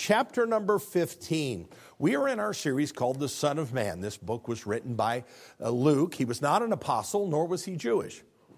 chapter number 15. We are in our series called The Son of Man. This book was written by Luke. He was not an apostle, nor was he Jewish.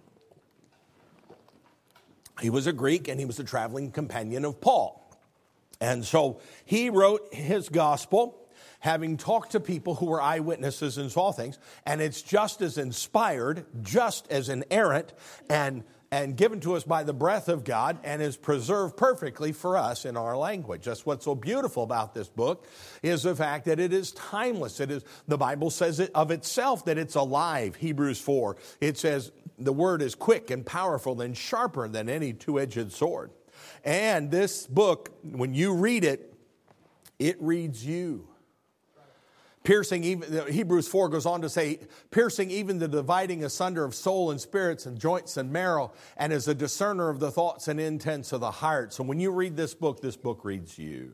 He was a Greek, and he was a traveling companion of Paul. And so he wrote his gospel, having talked to people who were eyewitnesses and saw things. And it's just as inspired, just as inerrant, and given to us by the breath of God, and is preserved perfectly for us in our language. That's what's so beautiful about this book, is the fact that it is timeless. It is, the Bible says it of itself that it's alive. Hebrews 4, it says the word is quick and powerful and sharper than any two-edged sword. And this book, when you read it, it reads you. Piercing even, Hebrews 4 goes on to say, piercing even the dividing asunder of soul and spirits and joints and marrow, and is a discerner of the thoughts and intents of the heart. So when you read this book reads you.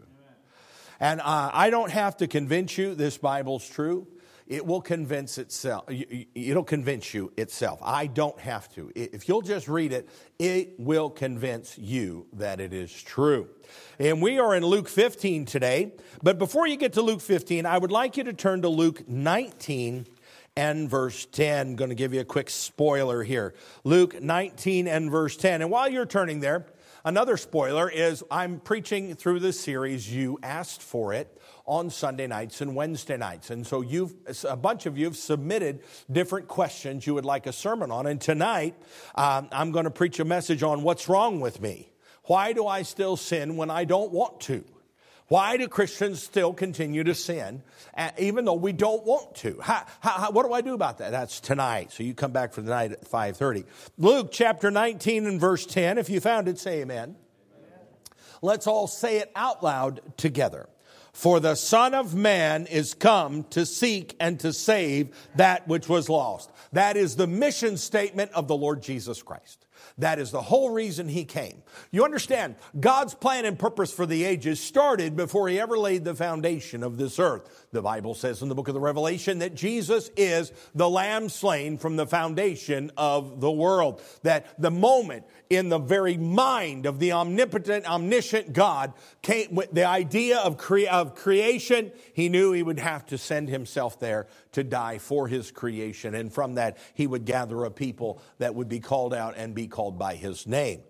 And I don't have to convince you this Bible's true. It will convince itself. It'll convince you itself. I don't have to. If you'll just read it, it will convince you that it is true. And we are in Luke 15 today. But before you get to Luke 15, I would like you to turn to Luke 19 and verse 10. I'm going to give you a quick spoiler here. Luke 19 and verse 10. And while you're turning there, another spoiler is I'm preaching through this series. You asked for it on Sunday nights and Wednesday nights. And so a bunch of you have submitted different questions you would like a sermon on. And tonight, I'm going to preach a message on what's wrong with me. Why do I still sin when I don't want to? Why do Christians still continue to sin, even though we don't want to? What do I do about that? That's tonight. So you come back for the night at 5:30. Luke chapter 19 and verse 10. If you found it, say amen. Let's all say it out loud together. For the Son of Man is come to seek and to save that which was lost. That is the mission statement of the Lord Jesus Christ. That is the whole reason he came. You understand, God's plan and purpose for the ages started before he ever laid the foundation of this earth. The Bible says in the book of the Revelation that Jesus is the Lamb slain from the foundation of the world. That the moment in the very mind of the omnipotent, omniscient God came with the idea of creation. He knew he would have to send himself there to die for his creation. And from that, he would gather a people that would be called out and be called by his name.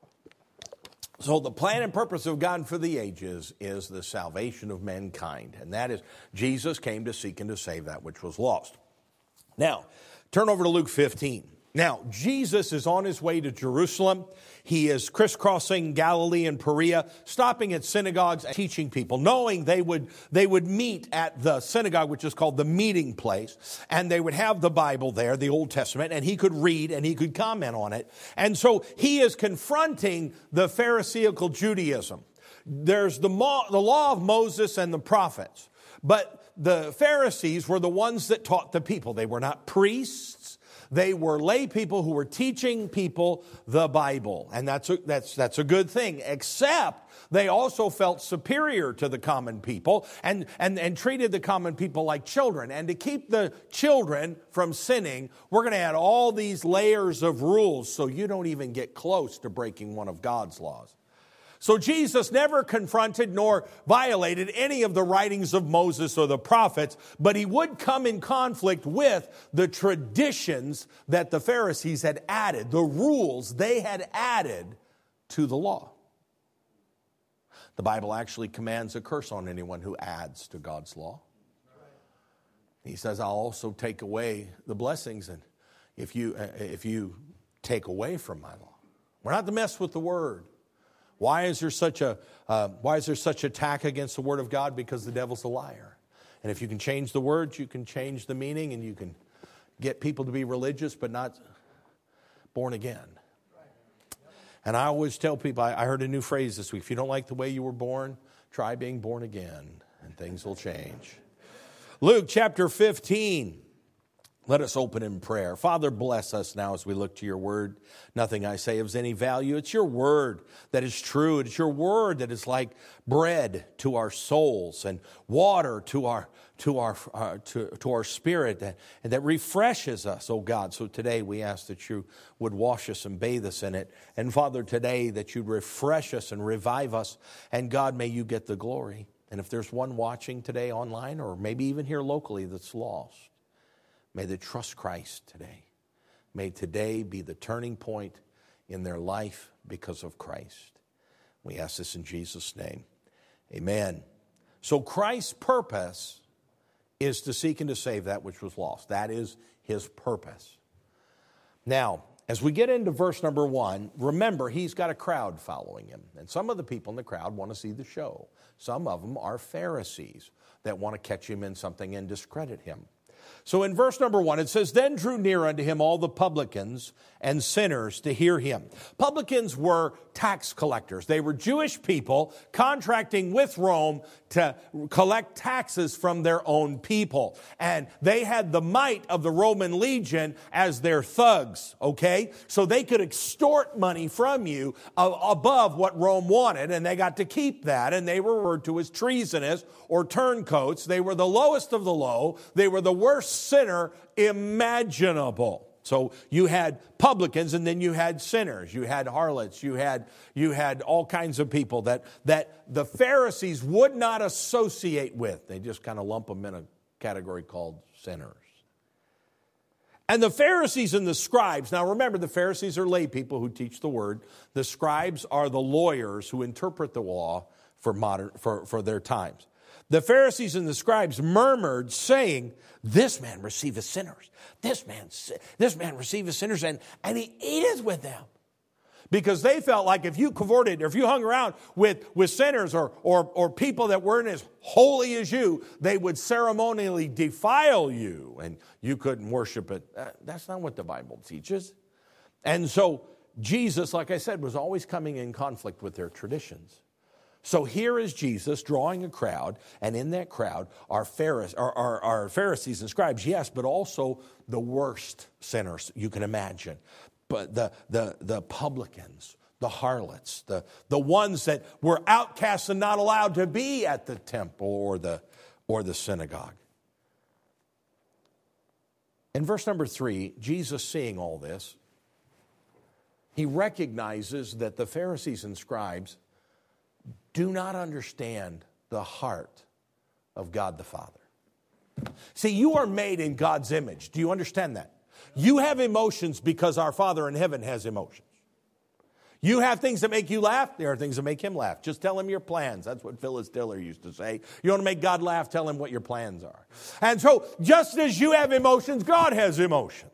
So the plan and purpose of God for the ages is the salvation of mankind. And that is, Jesus came to seek and to save that which was lost. Now, turn over to Luke 15. Now, Jesus is on his way to Jerusalem. He is crisscrossing Galilee and Perea, stopping at synagogues and teaching people, knowing they would meet at the synagogue, which is called the meeting place, and they would have the Bible there, the Old Testament, and he could read and he could comment on it. And so he is confronting the Pharisaical Judaism. There's the law of Moses and the prophets, but the Pharisees were the ones that taught the people. They were not priests. They were lay people who were teaching people the Bible. And that's a good thing, except they also felt superior to the common people and treated the common people like children. And to keep the children from sinning, we're going to add all these layers of rules so you don't even get close to breaking one of God's laws. So Jesus never confronted nor violated any of the writings of Moses or the prophets, but he would come in conflict with the traditions that the Pharisees had added, the rules they had added to the law. The Bible actually commands a curse on anyone who adds to God's law. He says, I'll also take away the blessings and if you take away from my law. We're not to mess with the word. Why is there such attack against the word of God? Because the devil's a liar. And if you can change the words, you can change the meaning, and you can get people to be religious but not born again. And I always tell people, I heard a new phrase this week, if you don't like the way you were born, try being born again, and things will change. Luke chapter 15. Let us open in prayer. Father, bless us now as we look to your word. Nothing I say is any value. It's your word that is true. It's your word that is like bread to our souls and water to our spirit, and that refreshes us, oh God. So today we ask that you would wash us and bathe us in it. And Father, today that you'd refresh us and revive us. And God, may you get the glory. And if there's one watching today online or maybe even here locally that's lost, may they trust Christ today. May today be the turning point in their life because of Christ. We ask this in Jesus' name. Amen. So Christ's purpose is to seek and to save that which was lost. That is his purpose. Now, as we get into verse number 1, remember he's got a crowd following him. And some of the people in the crowd want to see the show. Some of them are Pharisees that want to catch him in something and discredit him. So in verse number 1, it says, "Then drew near unto him all the publicans and sinners to hear him." Publicans were tax collectors. They were Jewish people contracting with Rome to collect taxes from their own people. And they had the might of the Roman legion as their thugs, okay? So they could extort money from you above what Rome wanted, and they got to keep that, and they were referred to as treasonous or turncoats. They were the lowest of the low. They were the worst sinner imaginable. So you had publicans, and then you had sinners, you had harlots, you had all kinds of people that the Pharisees would not associate with. They just kind of lump them in a category called sinners. And the Pharisees and the scribes, now remember, the Pharisees are lay people who teach the word. The scribes are the lawyers who interpret the law for their times. The Pharisees and the scribes murmured, saying, "This man receiveth sinners. This man receiveth sinners, and he eateth with them." Because they felt like if you cavorted, or if you hung around with sinners or people that weren't as holy as you, they would ceremonially defile you, and you couldn't worship it. That's not what the Bible teaches. And so Jesus, like I said, was always coming in conflict with their traditions. So here is Jesus drawing a crowd, and in that crowd are Pharisees and scribes, yes, but also the worst sinners you can imagine. But the publicans, the harlots, the ones that were outcasts and not allowed to be at the temple or the synagogue. In verse number 3, Jesus, seeing all this, he recognizes that the Pharisees and scribes do not understand the heart of God the Father. See, you are made in God's image. Do you understand that? You have emotions because our Father in heaven has emotions. You have things that make you laugh. There are things that make him laugh. Just tell him your plans. That's what Phyllis Diller used to say. You want to make God laugh, tell him what your plans are. And so just as you have emotions, God has emotions.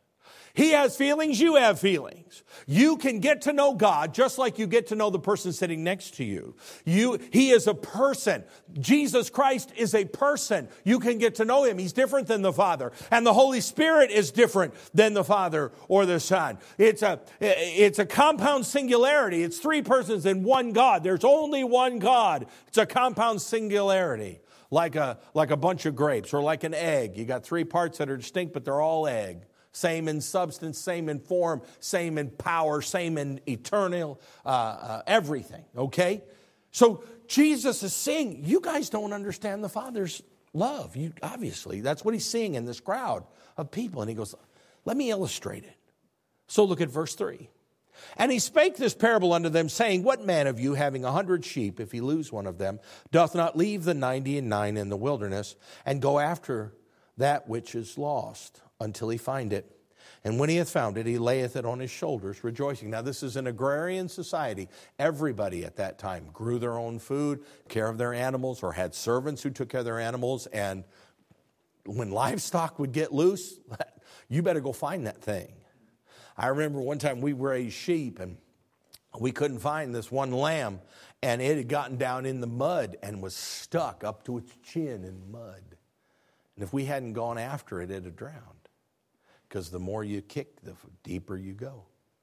He has feelings, you have feelings. You can get to know God just like you get to know the person sitting next to you. He is a person. Jesus Christ is a person. You can get to know him. He's different than the Father. And the Holy Spirit is different than the Father or the Son. It's a compound singularity. It's three persons in one God. There's only one God. It's a compound singularity. Like a bunch of grapes or like an egg. You got three parts that are distinct, but they're all egg. Same in substance, same in form, same in power, same in eternal, everything, okay? So Jesus is saying, you guys don't understand the Father's love. Obviously, that's what he's seeing in this crowd of people. And he goes, let me illustrate it. So look at verse 3. And he spake this parable unto them, saying, What man of you, having 100 sheep, if he lose one of them, doth not leave the 99 in the wilderness, and go after that which is lost, until he find it? And when he hath found it, he layeth it on his shoulders, rejoicing. Now, this is an agrarian society. Everybody at that time grew their own food, care of their animals, or had servants who took care of their animals. And when livestock would get loose, you better go find that thing. I remember one time we raised sheep, and we couldn't find this one lamb, and it had gotten down in the mud and was stuck up to its chin in mud. And if we hadn't gone after it, it had drowned. Because the more you kick, the deeper you go.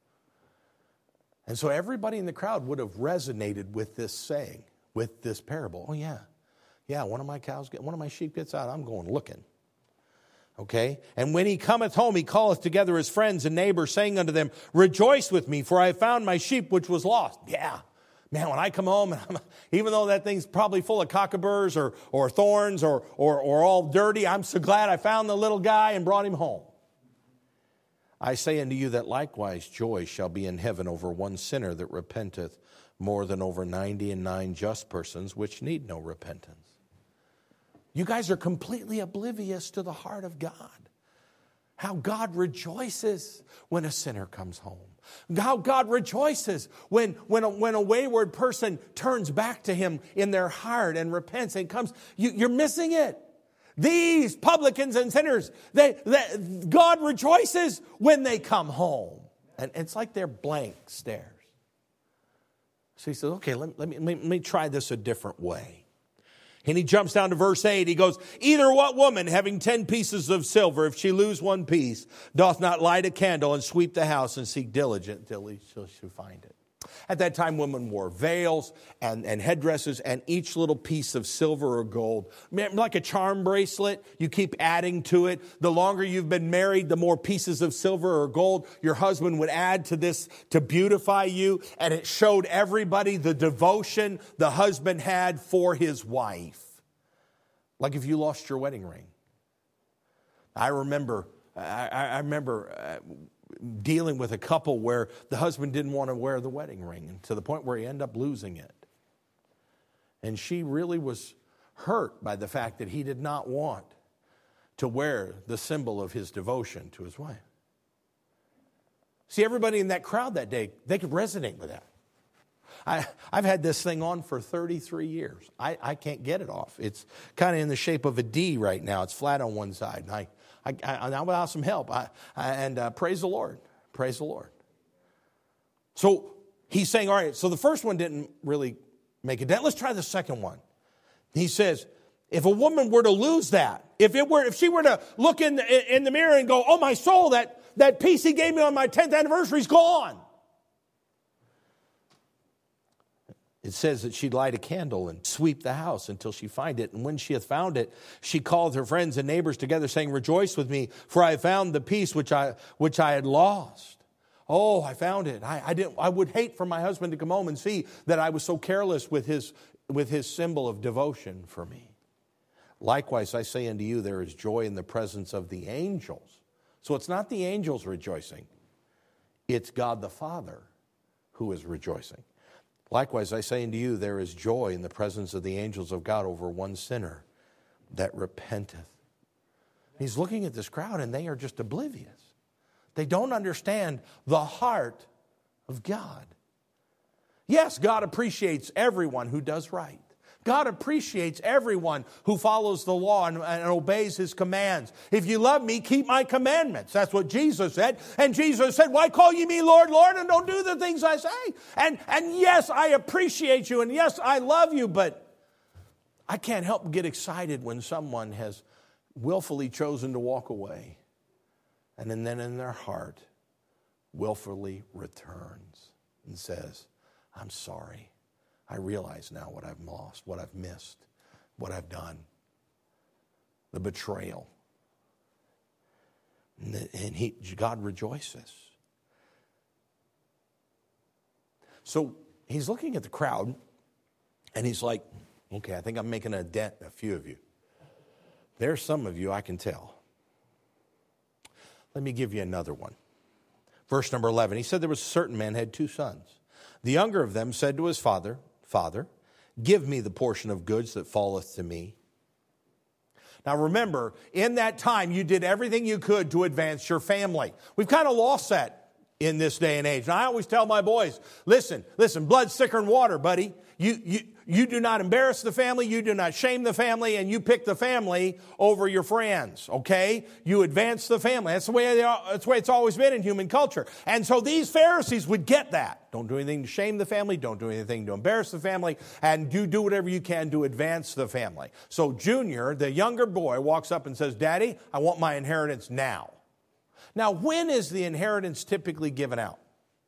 And so everybody in the crowd would have resonated with this saying, with this parable. Oh, yeah, one of my sheep gets out, I'm going looking. Okay? And when he cometh home, he calleth together his friends and neighbors, saying unto them, rejoice with me, for I have found my sheep which was lost. Yeah. Man, when I come home, even though that thing's probably full of cockaburs or thorns or all dirty, I'm so glad I found the little guy and brought him home. I say unto you that likewise joy shall be in heaven over one sinner that repenteth, more than over 99 just persons which need no repentance. You guys are completely oblivious to the heart of God. How God rejoices when a sinner comes home. How God rejoices when a wayward person turns back to him in their heart and repents and comes. You're missing it. These publicans and sinners, God rejoices when they come home. And it's like they're blank stares. So he says, okay, let me try this a different way. And he jumps down to verse 8. He goes, either what woman having 10 pieces of silver, if she lose one piece, doth not light a candle and sweep the house and seek diligent till she find it. At that time, women wore veils and headdresses, and each little piece of silver or gold, like a charm bracelet, you keep adding to it. The longer you've been married, the more pieces of silver or gold your husband would add to this to beautify you. And it showed everybody the devotion the husband had for his wife. Like if you lost your wedding ring. I remember dealing with a couple where the husband didn't want to wear the wedding ring, to the point where he ended up losing it. And she really was hurt by the fact that he did not want to wear the symbol of his devotion to his wife. See, everybody in that crowd that day, they could resonate with that. I've had this thing on for 33 years. I can't get it off. It's kind of in the shape of a D right now. It's flat on one side. And I without some help. Praise the Lord. Praise the Lord. So he's saying, all right, so the first one didn't really make a dent. Let's try the second one. He says, if a woman were to lose that, if she were to look in the mirror and go, oh, my soul, that piece he gave me on my 10th anniversary is gone. It says that she'd light a candle and sweep the house until she find it. And when she hath found it, she called her friends and neighbors together, saying, rejoice with me, for I have found the piece which I had lost. Oh, I found it. I would hate for my husband to come home and see that I was so careless with his symbol of devotion for me. Likewise, I say unto you, there is joy in the presence of the angels. So it's not the angels rejoicing. It's God the Father who is rejoicing. Likewise, I say unto you, there is joy in the presence of the angels of God over one sinner that repenteth. He's looking at this crowd and they are just oblivious. They don't understand the heart of God. Yes, God appreciates everyone who does right. God appreciates everyone who follows the law and obeys his commands. If you love me, keep my commandments. That's what Jesus said. And Jesus said, why call ye me Lord, Lord, and don't do the things I say? And yes, I appreciate you, and yes, I love you, but I can't help but get excited when someone has willfully chosen to walk away, and then in their heart willfully returns and says, I'm sorry. I realize now what I've lost, what I've missed, what I've done. The betrayal. And God rejoices. So he's looking at the crowd and he's like, okay, I think I'm making a dent in a few of you. There's some of you I can tell. Let me give you another one. Verse number 11. He said there was a certain man had 2 sons. The younger of them said to his father, Father, give me the portion of goods that falleth to me. Now remember, in that time, you did everything you could to advance your family. We've kind of lost that in this day and age. And I always tell my boys, listen, blood's thicker than water, buddy. You do not embarrass the family, you do not shame the family, and you pick the family over your friends, okay? You advance the family. That's the way it's always been in human culture. And so these Pharisees would get that. Don't do anything to shame the family, don't do anything to embarrass the family, and you do whatever you can to advance the family. So Junior, the younger boy, walks up and says, Daddy, I want my inheritance now. Now, when is the inheritance typically given out?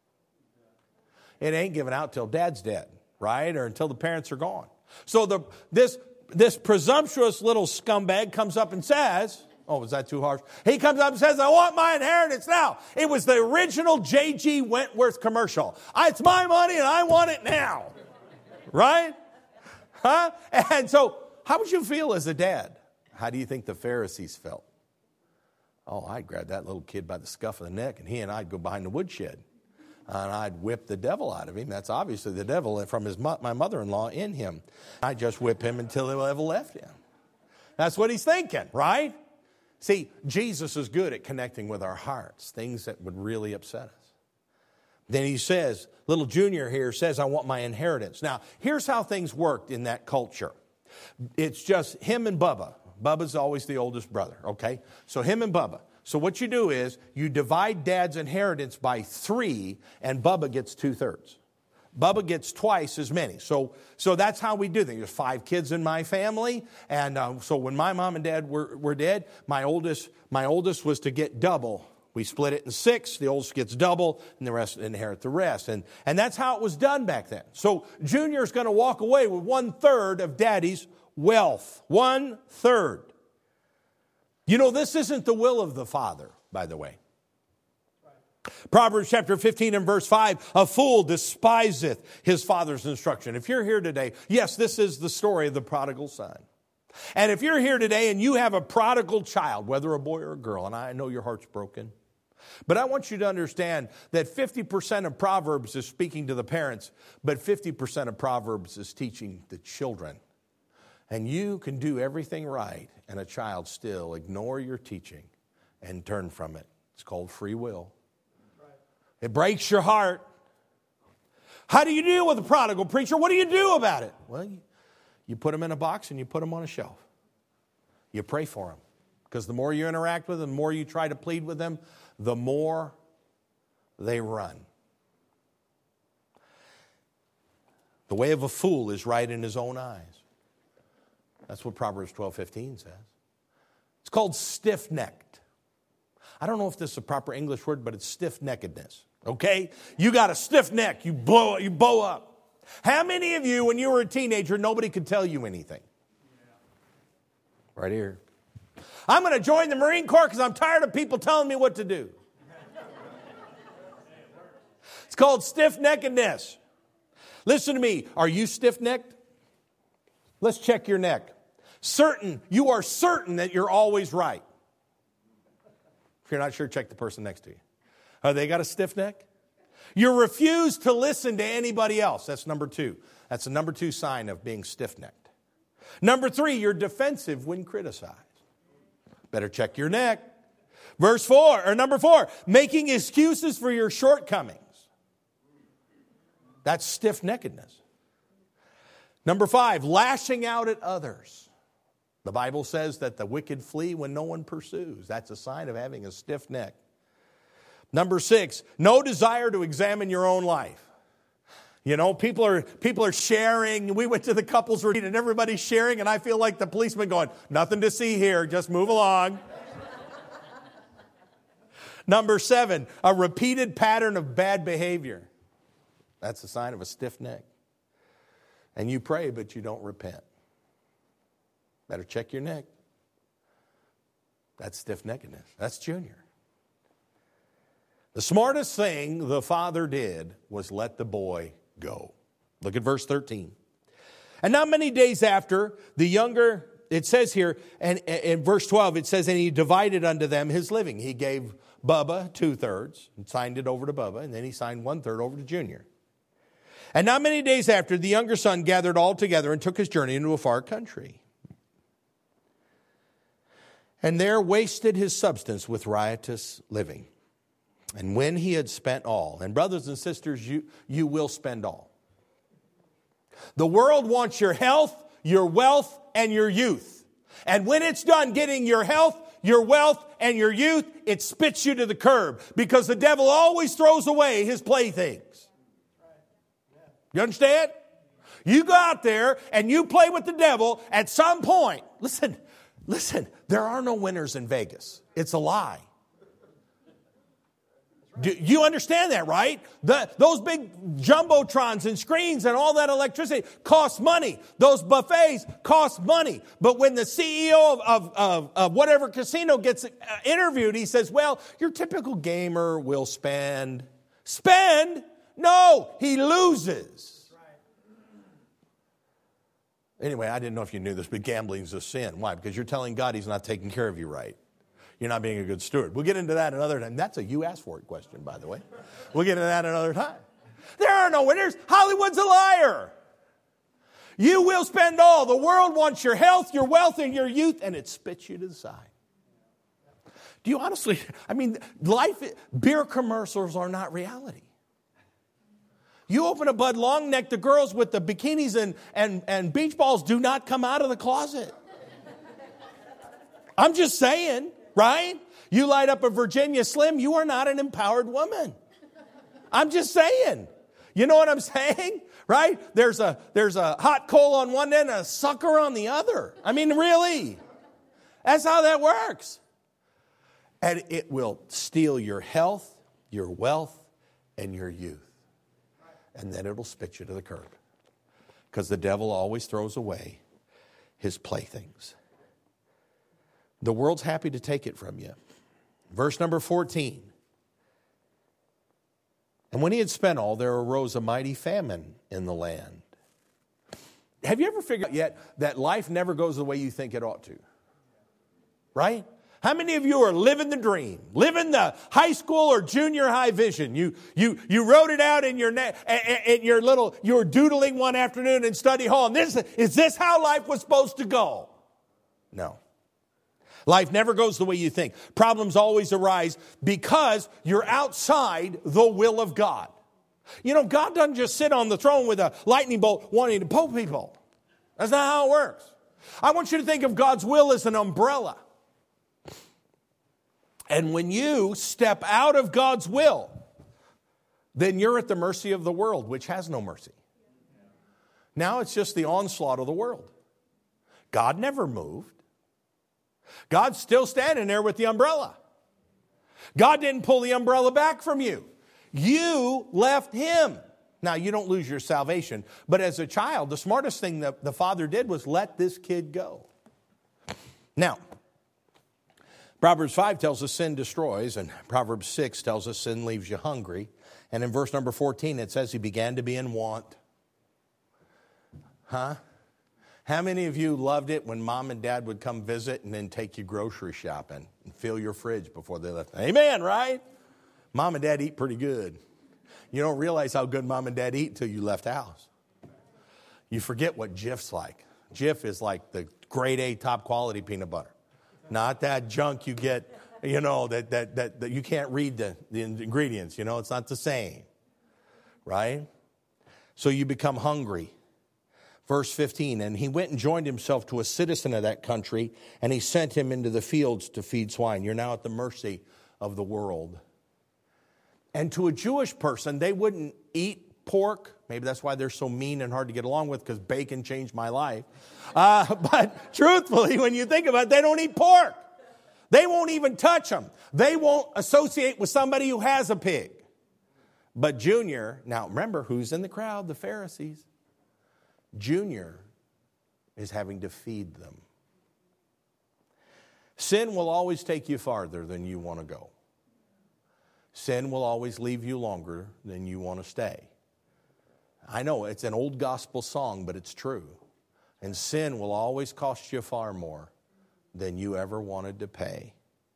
It ain't given out till Dad's dead. Right? Or until the parents are gone. So this presumptuous little scumbag comes up and says, Oh, was that too harsh? He comes up and says, I want my inheritance now. It was the original J.G. Wentworth commercial. It's my money and I want it now. Right? Huh? And so, how would you feel as a dad? How do you think the Pharisees felt? Oh, I'd grab that little kid by the scuff of the neck, and he and I'd go behind the woodshed. And I'd whip the devil out of him. That's obviously the devil from my mother-in-law in him. I'd just whip him until the devil left him. That's what he's thinking, right? See, Jesus is good at connecting with our hearts, things that would really upset us. Then he says, little Junior here says, I want my inheritance. Now, here's how things worked in that culture. It's just him and Bubba. Bubba's always the oldest brother, okay? So him and Bubba. So what you do is you divide Dad's inheritance by 3, and Bubba gets 2/3. Bubba gets twice as many. So that's how we do things. There's 5 kids in my family, and so when my mom and dad were dead, my oldest was to get double. We split it in 6. The oldest gets double, and the rest inherit the rest. And that's how it was done back then. So Junior's going to walk away with 1/3 of Daddy's wealth. 1/3. You know, this isn't the will of the Father, by the way. Proverbs chapter 15 and verse 5, a fool despiseth his father's instruction. If you're here today, yes, this is the story of the prodigal son. And if you're here today and you have a prodigal child, whether a boy or a girl, and I know your heart's broken, but I want you to understand that 50% of Proverbs is speaking to the parents, but 50% of Proverbs is teaching the children. And you can do everything right, and a child still ignore your teaching and turn from it. It's called free will. It breaks your heart. How do you deal with a prodigal, preacher? What do you do about it? Well, you put them in a box and you put them on a shelf. You pray for them. Because the more you interact with them, the more you try to plead with them, the more they run. The way of a fool is right in his own eyes. That's what Proverbs 12:15 says. It's called stiff-necked. I don't know if this is a proper English word, but it's stiff-neckedness. Okay? You got a stiff neck. You bow up. How many of you, when you were a teenager, nobody could tell you anything? Right here. I'm going to join the Marine Corps because I'm tired of people telling me what to do. It's called stiff-neckedness. Listen to me. Are you stiff-necked? Let's check your neck. You are certain that you're always right. If you're not sure, check the person next to you. They got a stiff neck? You refuse to listen to anybody else. That's number 2. That's the number 2 sign of being stiff-necked. Number 3, you're defensive when criticized. Better check your neck. Number 4, making excuses for your shortcomings. That's stiff-neckedness. Number 5, lashing out at others. The Bible says that the wicked flee when no one pursues. That's a sign of having a stiff neck. Number 6, no desire to examine your own life. You know, people are sharing. We went to the couples retreat and everybody's sharing, and I feel like the policeman going, nothing to see here, just move along. Number 7, a repeated pattern of bad behavior. That's a sign of a stiff neck. And you pray, but you don't repent. Better check your neck. That's stiff-neckedness. That's Junior. The smartest thing the father did was let the boy go. Look at verse 13. And not many days after, the younger, it says here, and in verse 12, it says, and he divided unto them his living. He gave Bubba 2/3 and signed it over to Bubba, and then he signed 1/3 over to Junior. And not many days after, the younger son gathered all together and took his journey into a far country. And there wasted his substance with riotous living. And when he had spent all, and brothers and sisters, you will spend all. The world wants your health, your wealth, and your youth. And when it's done getting your health, your wealth, and your youth, it spits you to the curb. Because the devil always throws away his playthings. You understand? You go out there and you play with the devil at some point. Listen, there are no winners in Vegas. It's a lie. Do you understand that, right? Those big jumbotrons and screens and all that electricity costs money. Those buffets cost money. But when the CEO of whatever casino gets interviewed, he says, well, your typical gamer will spend? No, he loses. Anyway, I didn't know if you knew this, but gambling is a sin. Why? Because you're telling God he's not taking care of you right. You're not being a good steward. We'll get into that another time. That's a you asked for it question, by the way. We'll get into that another time. There are no winners. Hollywood's a liar. You will spend all. The world wants your health, your wealth, and your youth, and it spits you to the side. Do you honestly, beer commercials are not reality. You open a Bud Long Neck, the girls with the bikinis and beach balls do not come out of the closet. I'm just saying, right? You light up a Virginia Slim, you are not an empowered woman. I'm just saying. You know what I'm saying? Right? There's a hot coal on one end and a sucker on the other. I mean, really. That's how that works. And it will steal your health, your wealth, and your youth. And then it'll spit you to the curb. Because the devil always throws away his playthings. The world's happy to take it from you. Verse number 14. And when he had spent all, there arose a mighty famine in the land. Have you ever figured out yet that life never goes the way you think it ought to? Right? How many of you are living the dream, living the high school or junior high vision? You wrote it out in you were doodling one afternoon in study hall. And is this how life was supposed to go? No. Life never goes the way you think. Problems always arise because you're outside the will of God. You know, God doesn't just sit on the throne with a lightning bolt wanting to poke people. That's not how it works. I want you to think of God's will as an umbrella. And when you step out of God's will, then you're at the mercy of the world, which has no mercy. Now it's just the onslaught of the world. God never moved. God's still standing there with the umbrella. God didn't pull the umbrella back from you. You left him. Now, you don't lose your salvation, but as a child, the smartest thing that the father did was let this kid go. Now, Proverbs 5 tells us sin destroys, and Proverbs 6 tells us sin leaves you hungry. And in verse number 14, it says he began to be in want. Huh? How many of you loved it when mom and dad would come visit and then take you grocery shopping and fill your fridge before they left? Amen, right? Mom and dad eat pretty good. You don't realize how good mom and dad eat until you left the house. You forget what Jif's like. Jif is like the grade A top quality peanut butter. Not that junk you get, you know, that you can't read the ingredients. You know, it's not the same. Right? So you become hungry. Verse 15, and he went and joined himself to a citizen of that country, and he sent him into the fields to feed swine. You're now at the mercy of the world. And to a Jewish person, they wouldn't eat pork. Maybe that's why they're so mean and hard to get along with, because bacon changed my life. But truthfully, when you think about it, they don't eat pork. They won't even touch them. They won't associate with somebody who has a pig. But Junior, now remember, who's in the crowd? The Pharisees. Junior is having to feed them. Sin will always take you farther than you want to go. Sin will always leave you longer than you want to stay. I know it's an old gospel song, but it's true. And sin will always cost you far more than you ever wanted to pay.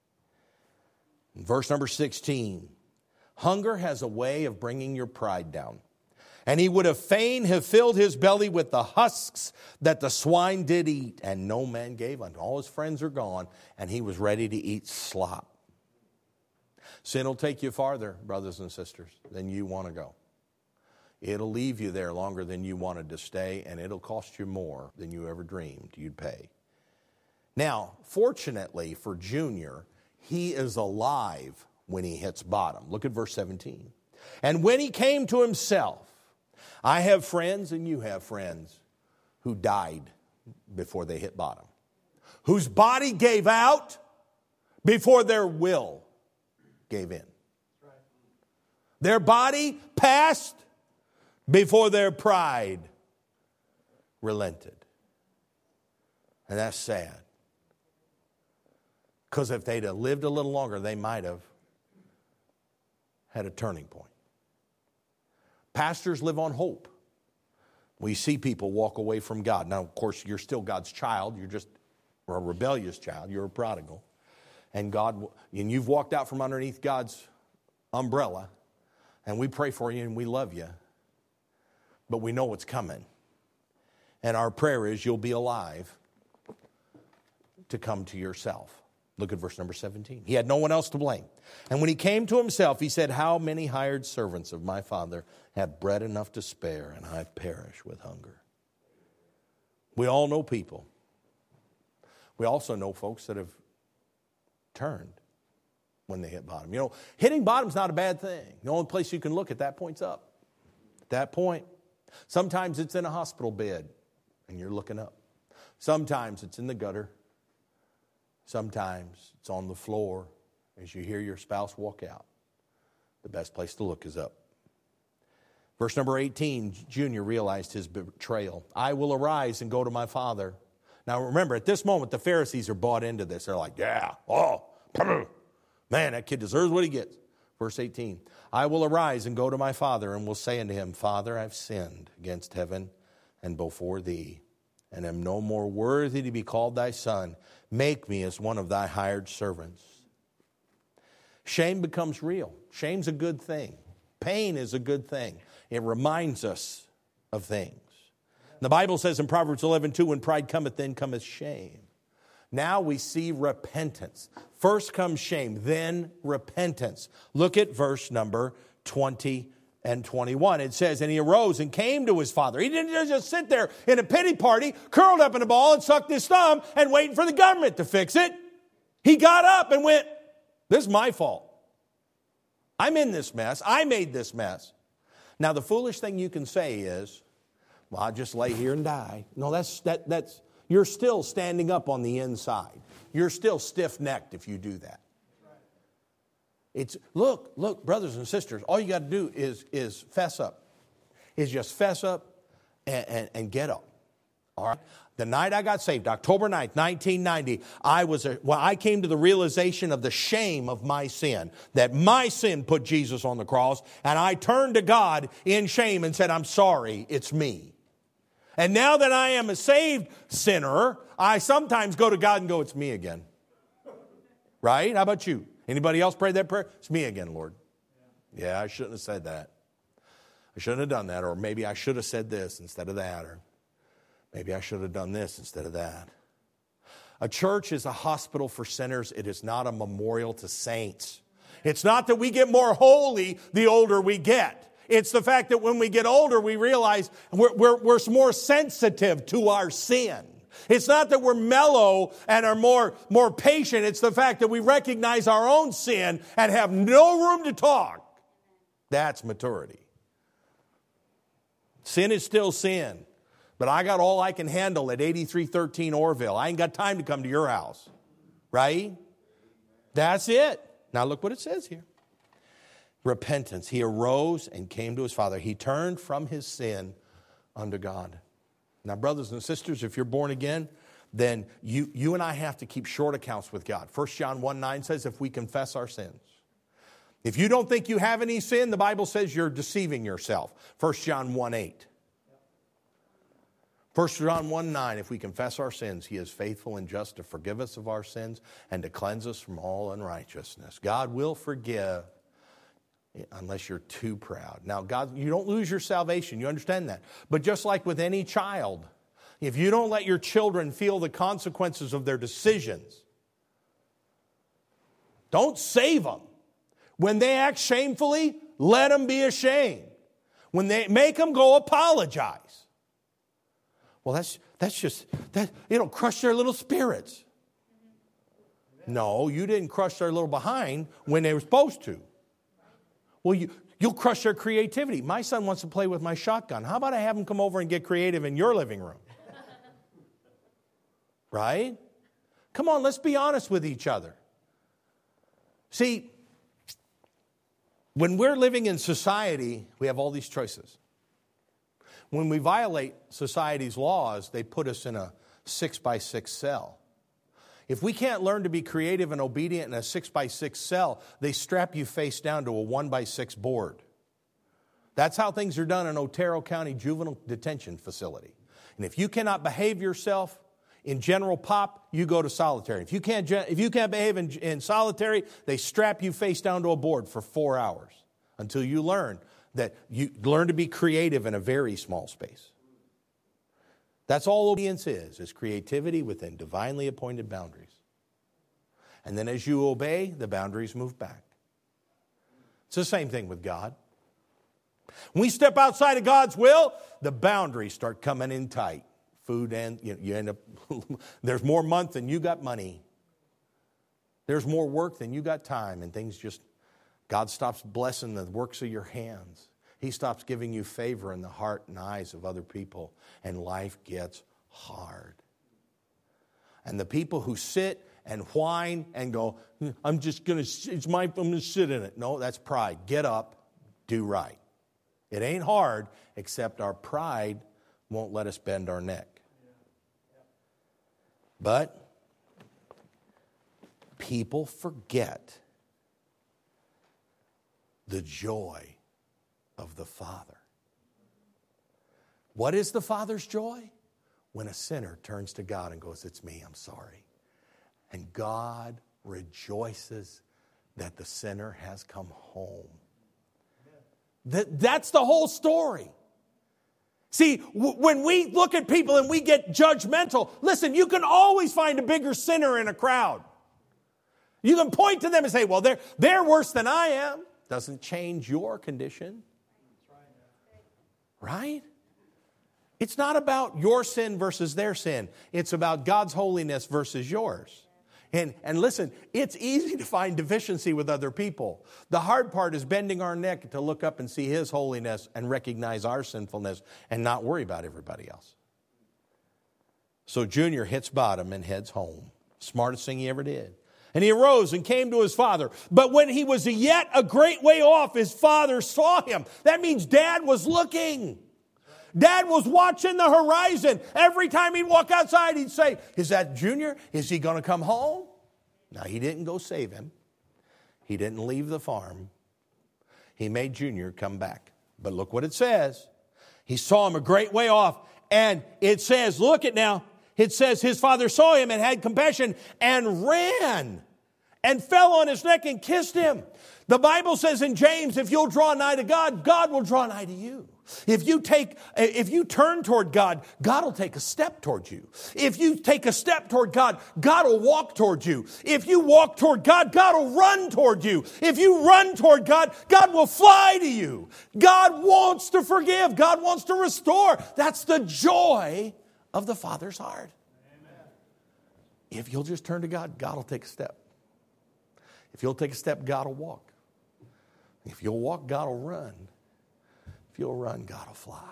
Verse number 16. Hunger has a way of bringing your pride down. And he would have fain have filled his belly with the husks that the swine did eat, and no man gave unto. All his friends are gone, and he was ready to eat slop. Sin will take you farther, brothers and sisters, than you want to go. It'll leave you there longer than you wanted to stay, and it'll cost you more than you ever dreamed you'd pay. Now, fortunately for Junior, he is alive when he hits bottom. Look at verse 17. And when he came to himself, I have friends and you have friends who died before they hit bottom, whose body gave out before their will gave in. Their body passed before their pride relented. And that's sad. Because if they'd have lived a little longer, they might have had a turning point. Pastors live on hope. We see people walk away from God. Now, of course, you're still God's child. You're just a rebellious child. You're a prodigal. And you've walked out from underneath God's umbrella. And we pray for you and we love you. But we know what's coming. And our prayer is you'll be alive to come to yourself. Look at verse number 17. He had no one else to blame. And when he came to himself, he said, how many hired servants of my father have bread enough to spare, and I perish with hunger? We all know people. We also know folks that have turned when they hit bottom. You know, hitting bottom's not a bad thing. The only place you can look at that point's up. At that point, sometimes it's in a hospital bed, and you're looking up. Sometimes it's in the gutter. Sometimes it's on the floor as you hear your spouse walk out. The best place to look is up. Verse number 18, Junior realized his betrayal. I will arise and go to my father. Now remember, at this moment, the Pharisees are bought into this. They're like, yeah, man, that kid deserves what he gets. Verse 18, I will arise and go to my father and will say unto him, Father, I've sinned against heaven and before thee, and am no more worthy to be called thy son. Make me as one of thy hired servants. Shame becomes real. Shame's a good thing. Pain is a good thing. It reminds us of things. The Bible says in Proverbs 11:2, when pride cometh, then cometh shame. Now we see repentance. First comes shame, then repentance. Look at verse number 20 and 21. It says, and he arose and came to his father. He didn't just sit there in a pity party, curled up in a ball and sucked his thumb and waiting for the government to fix it. He got up and went, this is my fault. I'm in this mess. I made this mess. Now, the foolish thing you can say is, well, I'll just lay here and die. No, that's you're still standing up on the inside. You're still stiff-necked if you do that. It's look, brothers and sisters, all you got to do is fess up. Is just fess up and get up. All right? The night I got saved, October 9th, 1990, I came to the realization of the shame of my sin, that my sin put Jesus on the cross, and I turned to God in shame and said, I'm sorry, it's me. And now that I am a saved sinner, I sometimes go to God and go, it's me again. Right? How about you? Anybody else pray that prayer? It's me again, Lord. Yeah, I shouldn't have said that. I shouldn't have done that. Or maybe I should have said this instead of that. Or maybe I should have done this instead of that. A church is a hospital for sinners. It is not a memorial to saints. It's not that we get more holy the older we get. It's the fact that when we get older, we realize we're more sensitive to our sin. It's not that we're mellow and are more patient. It's the fact that we recognize our own sin and have no room to talk. That's maturity. Sin is still sin. But I got all I can handle at 8313 Orville. I ain't got time to come to your house. Right? That's it. Now look what it says here. Repentance. He arose and came to his father. He turned from his sin unto God. Now, brothers and sisters, if you're born again, then you and I have to keep short accounts with God. 1 John 1:9 says, if we confess our sins. If you don't think you have any sin, the Bible says you're deceiving yourself. 1 John 1:8. 1 John 1:9, if we confess our sins, he is faithful and just to forgive us of our sins and to cleanse us from all unrighteousness. God will forgive unless you're too proud. Now, God, you don't lose your salvation. You understand that. But just like with any child, if you don't let your children feel the consequences of their decisions, don't save them. When they act shamefully, let them be ashamed. When they make them go apologize. Well, that's just, it'll crush their little spirits. No, you didn't crush their little behind when they were supposed to. Well, you'll crush their creativity. My son wants to play with my shotgun. How about I have him come over and get creative in your living room? Right? Come on, let's be honest with each other. See, When we're living in society, we have all these choices. When we violate society's laws, they put us in a 6x6 cell. If we can't learn to be creative and obedient in a 6x6 cell, they strap you face down to a 1x6 board. That's how things are done in Otero County Juvenile Detention Facility. And if you cannot behave yourself in general pop, you go to solitary. If you can't behave in solitary, they strap you face down to a board for 4 hours until you learn to be creative in a very small space. That's all obedience is creativity within divinely appointed boundaries. And then as you obey, the boundaries move back. It's the same thing with God. When we step outside of God's will, the boundaries start coming in tight. Food and you end up, there's more month than you got money. There's more work than you got time, and God stops blessing the works of your hands. He stops giving you favor in the heart and eyes of other people, and life gets hard. And the people who sit and whine and go, I'm going to sit in it. No, that's pride. Get up, do right. It ain't hard, except our pride won't let us bend our neck. But people forget the joy of the Father. What is the Father's joy? When a sinner turns to God and goes, it's me, I'm sorry. And God rejoices that the sinner has come home. That's the whole story. See, when we look at people and we get judgmental, listen, you can always find a bigger sinner in a crowd. You can point to them and say, well, they're worse than I am. Doesn't change your condition. Right? It's not about your sin versus their sin. It's about God's holiness versus yours. And listen, it's easy to find deficiency with other people. The hard part is bending our neck to look up and see His holiness and recognize our sinfulness and not worry about everybody else. So Junior hits bottom and heads home. Smartest thing he ever did. And he arose and came to his father. But when he was yet a great way off, his father saw him. That means Dad was looking. Dad was watching the horizon. Every time he'd walk outside, he'd say, is that Junior? Is he going to come home? Now, he didn't go save him. He didn't leave the farm. He made Junior come back. But look what it says. He saw him a great way off. And it says, look it now. It says his father saw him and had compassion and ran and fell on his neck and kissed him. The Bible says in James, if you'll draw nigh to God, God will draw nigh to you. If you turn toward God, God will take a step toward you. If you take a step toward God, God will walk toward you. If you walk toward God, God will run toward you. If you run toward God, God will fly to you. God wants to forgive. God wants to restore. That's the joy of the Father's heart. Amen. If you'll just turn to God, God will take a step. If you'll take a step, God will walk. If you'll walk, God will run. If you'll run, God will fly.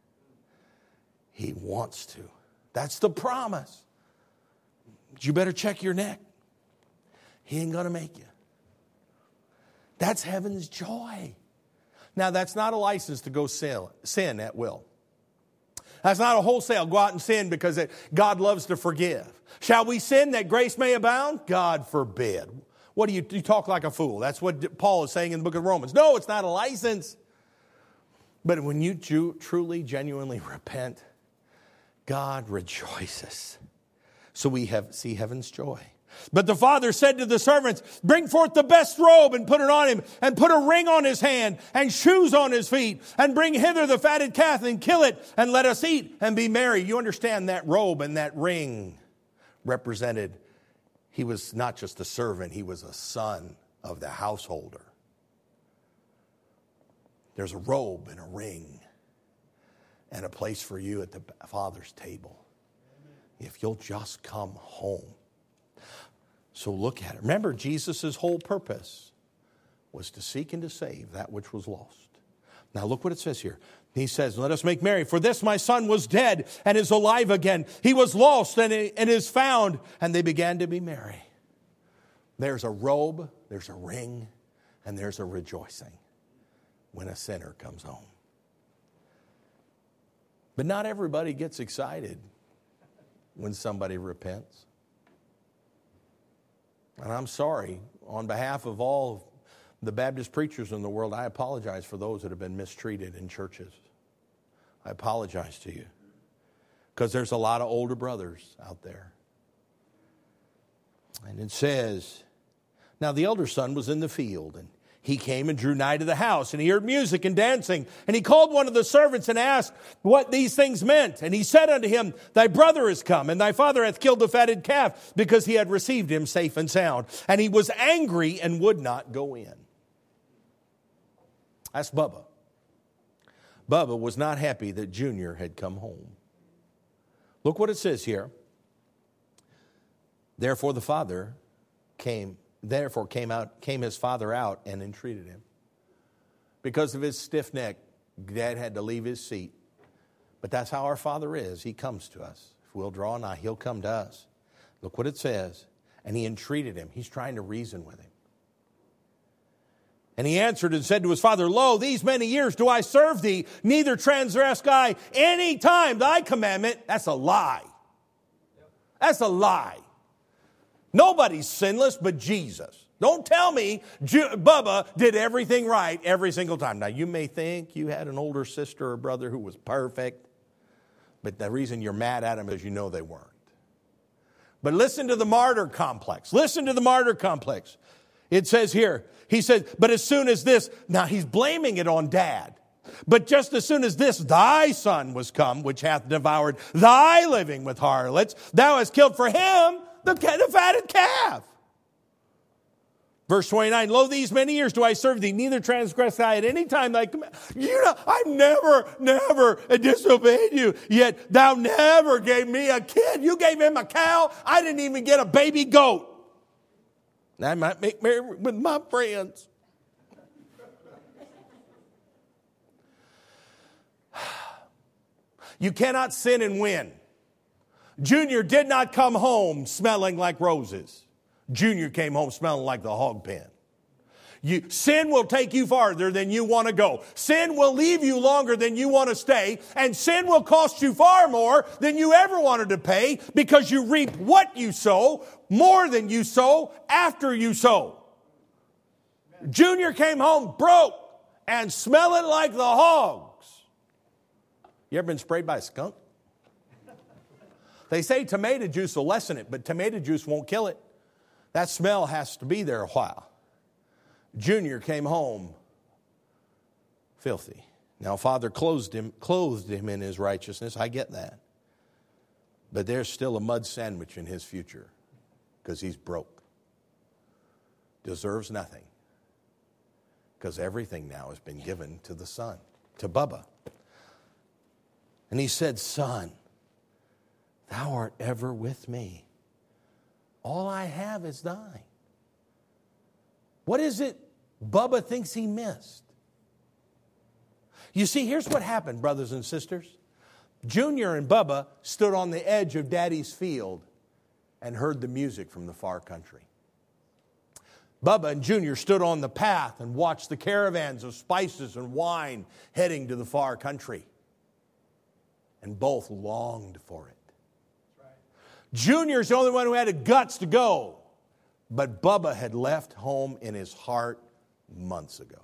He wants to. That's the promise. But you better check your neck. He ain't going to make you. That's heaven's joy. Now, that's not a license to go sin at will. That's not a wholesale go out and sin because God loves to forgive. Shall we sin that grace may abound? God forbid. What do you talk like a fool? That's what Paul is saying in the book of Romans. No, it's not a license. But when you truly, genuinely repent, God rejoices. So we see heaven's joy. But the father said to the servants, bring forth the best robe and put it on him, and put a ring on his hand and shoes on his feet, and bring hither the fatted calf and kill it, and let us eat and be merry. You understand that robe and that ring represented, he was not just a servant, he was a son of the householder. There's a robe and a ring and a place for you at the Father's table. If you'll just come home. So look at it. Remember, Jesus' whole purpose was to seek and to save that which was lost. Now look what it says here. He says, let us make merry. For this my son was dead and is alive again. He was lost and is found. And they began to be merry. There's a robe, there's a ring, and there's a rejoicing. when a sinner comes home. But not everybody gets excited when somebody repents. And I'm sorry, on behalf of all the Baptist preachers in the world, I apologize for those that have been mistreated in churches. I apologize to you. Because there's a lot of older brothers out there. And it says, now the elder son was in the field, and he came and drew nigh to the house, and he heard music and dancing. And he called one of the servants and asked what these things meant. And he said unto him, thy brother is come, and thy father hath killed the fatted calf, because he had received him safe and sound. And he was angry and would not go in. That's Bubba. Bubba was not happy that Junior had come home. Look what it says here. Therefore his father out and entreated him. Because of his stiff neck, Dad had to leave his seat. But that's how our Father is. He comes to us. If we'll draw nigh, he'll come to us. Look what it says. And he entreated him. He's trying to reason with him. And he answered and said to his father, lo, these many years do I serve thee, neither transgress I any time thy commandment. That's a lie. That's a lie. Nobody's sinless but Jesus. Don't tell me Bubba did everything right every single time. Now, you may think you had an older sister or brother who was perfect, but the reason you're mad at him is you know they weren't. But listen to the martyr complex. Listen to the martyr complex. It says here, he says, but as soon as this, now he's blaming it on Dad. But just as soon as this thy son was come, which hath devoured thy living with harlots, thou hast killed for him the fatted calf. Verse 29, lo, these many years do I serve thee, neither transgress I at any time thy command. You know, I never disobeyed you, yet thou never gave me a kid. You gave him a cow. I didn't even get a baby goat. I might make merry with my friends. You cannot sin and win. Junior did not come home smelling like roses. Junior came home smelling like the hog pen. Sin will take you farther than you want to go. Sin will leave you longer than you want to stay. And sin will cost you far more than you ever wanted to pay, because you reap what you sow more than you sow after you sow. Junior came home broke and smelling like the hogs. You ever been sprayed by a skunk? They say tomato juice will lessen it, but tomato juice won't kill it. That smell has to be there a while. Junior came home filthy. Now, Father clothed him in his righteousness. I get that. But there's still a mud sandwich in his future, because he's broke. Deserves nothing, because everything now has been given to the son, to Bubba. And he said, son, thou art ever with me. All I have is thine. What is it Bubba thinks he missed? You see, here's what happened, brothers and sisters. Junior and Bubba stood on the edge of Daddy's field and heard the music from the far country. Bubba and Junior stood on the path and watched the caravans of spices and wine heading to the far country. And both longed for it. Junior's the only one who had the guts to go. But Bubba had left home in his heart months ago.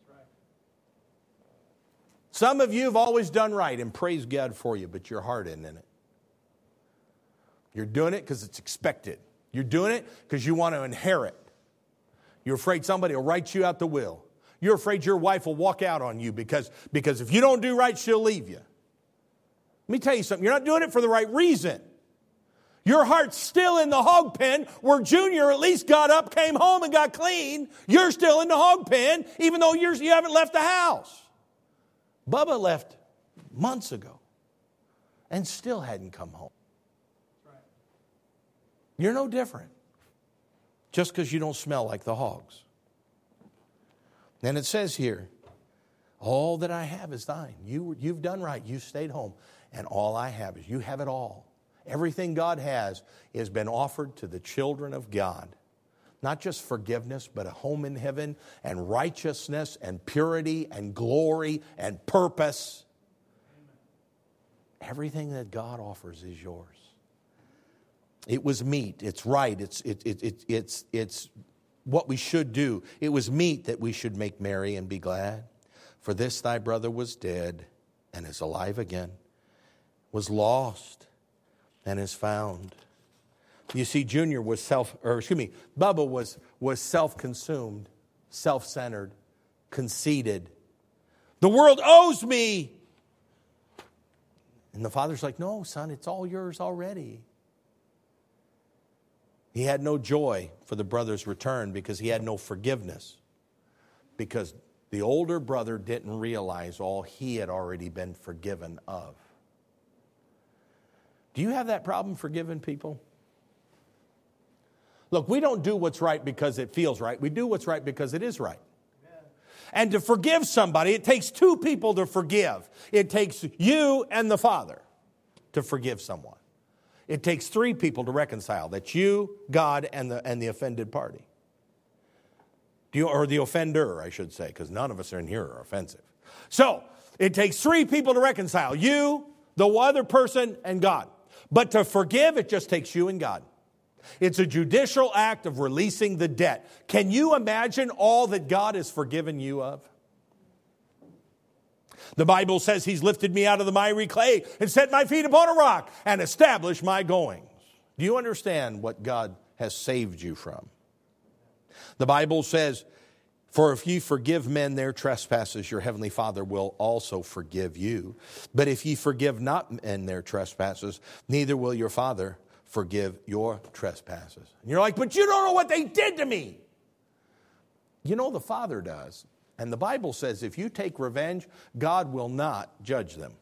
Some of you have always done right, and praise God for you, but your heart isn't in it. You're doing it because it's expected. You're doing it because you want to inherit. You're afraid somebody will write you out the will. You're afraid your wife will walk out on you because if you don't do right, she'll leave you. Let me tell you something. You're not doing it for the right reason. Your heart's still in the hog pen, where Junior at least got up, came home, and got clean. You're still in the hog pen, even though you haven't left the house. Bubba left months ago and still hadn't come home. You're no different, just because you don't smell like the hogs. And it says here, all that I have is thine. You've done right. You stayed home. And all I have is, you have it all. Everything God has been offered to the children of God. Not just forgiveness, but a home in heaven and righteousness and purity and glory and purpose. Everything that God offers is yours. It was meet. It's right. It's what we should do. It was meet that we should make merry and be glad. For this thy brother was dead and is alive again, was lost and is found. You see, Junior was Bubba was self-consumed, self-centered, conceited. The world owes me. And the father's like, no, son, it's all yours already. He had no joy for the brother's return because he had no forgiveness. Because the older brother didn't realize all he had already been forgiven of. Do you have that problem forgiving people? Look, we don't do what's right because it feels right. We do what's right because it is right. And to forgive somebody, it takes two people to forgive. It takes you and the Father to forgive someone. It takes three people to reconcile. That's you, God, and the offended party. Or the offender, I should say, because none of us in here are offensive. So, it takes three people to reconcile. You, the other person, and God. But to forgive, it just takes you and God. It's a judicial act of releasing the debt. Can you imagine all that God has forgiven you of? The Bible says he's lifted me out of the miry clay and set my feet upon a rock and established my goings. Do you understand what God has saved you from? The Bible says, for if ye forgive men their trespasses, your heavenly Father will also forgive you. But if ye forgive not men their trespasses, neither will your Father forgive your trespasses. And you're like, but you don't know what they did to me. You know the Father does. And the Bible says if you take revenge, God will not judge them.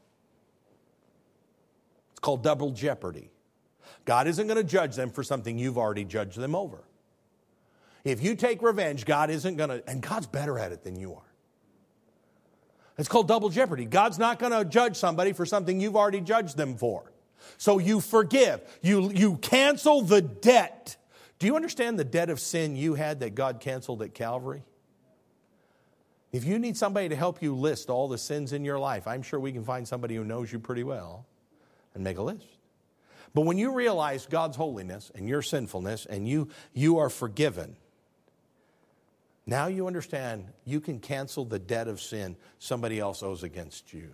It's called double jeopardy. God isn't going to judge them for something you've already judged them over. If you take revenge, God isn't going to, and God's better at it than you are. It's called double jeopardy. God's not going to judge somebody for something you've already judged them for. So you forgive. You cancel the debt. Do you understand the debt of sin you had that God canceled at Calvary? If you need somebody to help you list all the sins in your life, I'm sure we can find somebody who knows you pretty well and make a list. But when you realize God's holiness and your sinfulness and you are forgiven, now you understand you can cancel the debt of sin somebody else owes against you.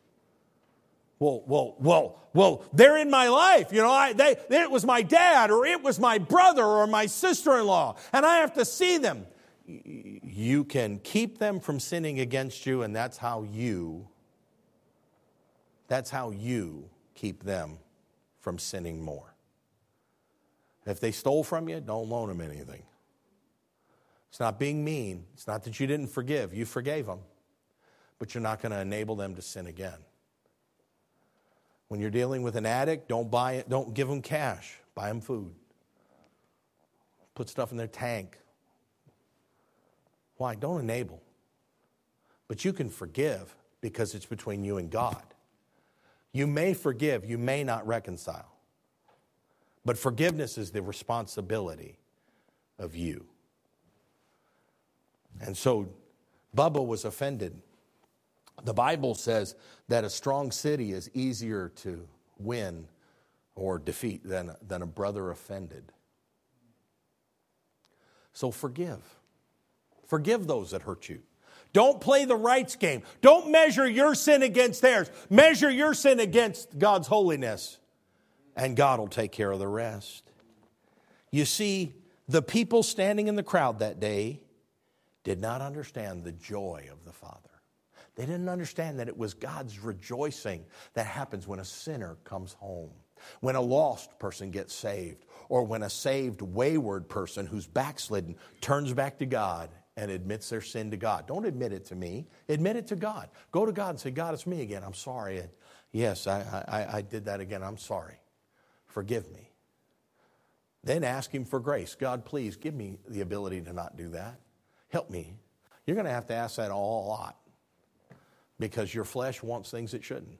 Well, they're in my life. You know, it was my dad or it was my brother or my sister-in-law, and I have to see them. You can keep them from sinning against you, and that's how you keep them from sinning more. If they stole from you, don't loan them anything. It's not being mean. It's not that you didn't forgive. You forgave them, but you're not going to enable them to sin again. When you're dealing with an addict, don't give them cash. Buy them food. Put stuff in their tank. Why? Don't enable. But you can forgive because it's between you and God. You may forgive, you may not reconcile. But forgiveness is the responsibility of you. And so Bubba was offended. The Bible says that a strong city is easier to win or defeat than a brother offended. So forgive. Forgive those that hurt you. Don't play the rights game. Don't measure your sin against theirs. Measure your sin against God's holiness, and God will take care of the rest. You see, the people standing in the crowd that day did not understand the joy of the Father. They didn't understand that it was God's rejoicing that happens when a sinner comes home, when a lost person gets saved, or when a saved wayward person who's backslidden turns back to God and admits their sin to God. Don't admit it to me. Admit it to God. Go to God and say, God, it's me again. I'm sorry. Yes, I did that again. I'm sorry. Forgive me. Then ask Him for grace. God, please give me the ability to not do that. Help me. You're going to have to ask that a lot because your flesh wants things it shouldn't.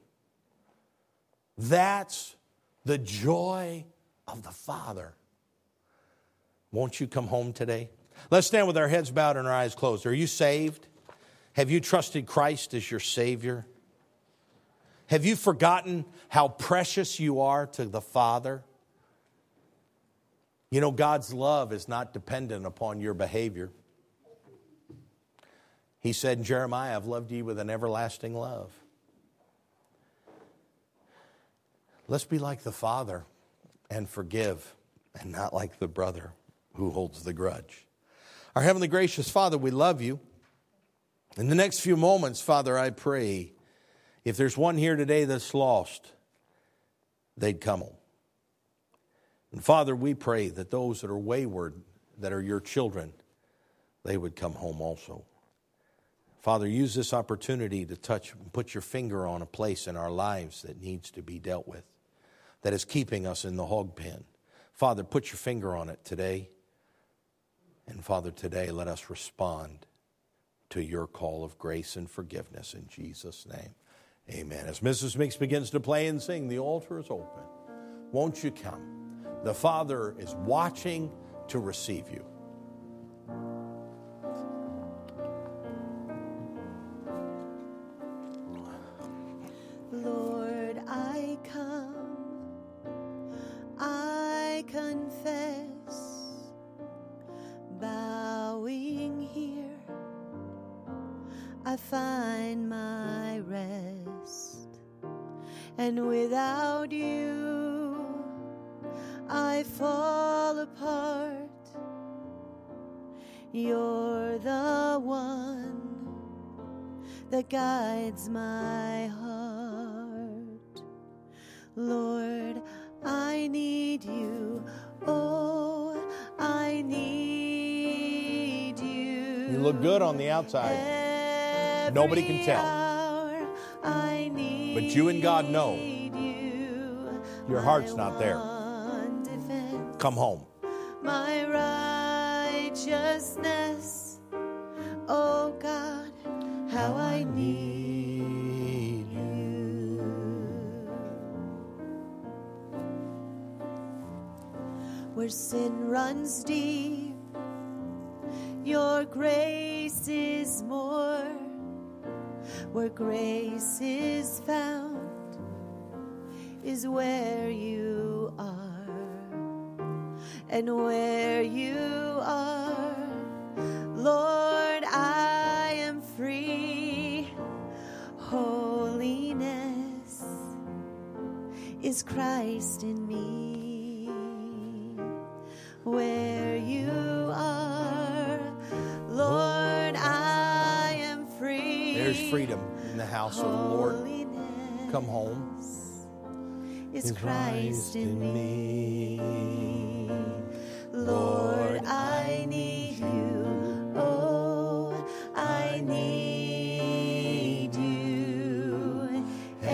That's the joy of the Father. Won't you come home today? Let's stand with our heads bowed and our eyes closed. Are you saved? Have you trusted Christ as your Savior? Have you forgotten how precious you are to the Father? You know, God's love is not dependent upon your behavior. He said in Jeremiah, I've loved you with an everlasting love. Let's be like the Father and forgive, and not like the brother who holds the grudge. Our heavenly gracious Father, we love you. In the next few moments, Father, I pray, if there's one here today that's lost, they'd come home. And Father, we pray that those that are wayward, that are your children, they would come home also. Father, use this opportunity to touch and put your finger on a place in our lives that needs to be dealt with, that is keeping us in the hog pen. Father, put your finger on it today. And Father, today let us respond to your call of grace and forgiveness in Jesus' name. Amen. As Mrs. Meeks begins to play and sing, the altar is open. Won't you come? The Father is watching to receive you. Lord, I come, I confess, bowing here, I find my rest, and without you, I fall apart. You're the one that guides my heart. Lord, I need you. Oh, I need you. You look good on the outside. Nobody can tell. But you and God know your heart's not there. Come home. My righteousness, oh God, how I need you. Where sin runs deep, your grace is more. Where grace is found is where you are. And where you are, Lord, I am free. Holiness is Christ in me. Where you are, Lord, I am free. There's freedom in the house of the Lord. Come home. Is Christ in me. Lord, I need you. Oh, I need you.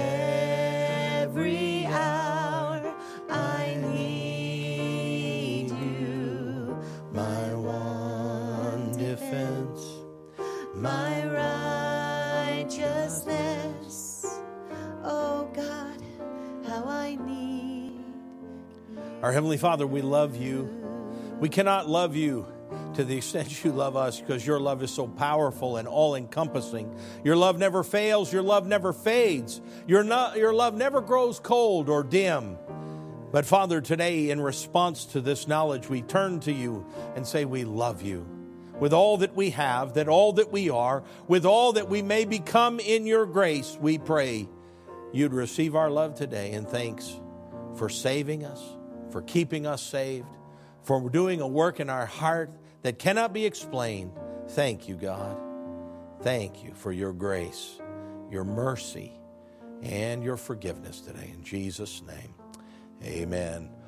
Every hour I need you. My one defense, my righteousness. Oh God, how I need you. Our Heavenly Father, we love you. We cannot love you to the extent you love us because your love is so powerful and all-encompassing. Your love never fails. Your love never fades. Your love never grows cold or dim. But Father, today in response to this knowledge, we turn to you and say we love you. With all that we have, that all that we are, with all that we may become in your grace, we pray you'd receive our love today. And thanks for saving us, for keeping us saved, for doing a work in our heart that cannot be explained. Thank you, God. Thank you for your grace, your mercy, and your forgiveness today. In Jesus' name, amen.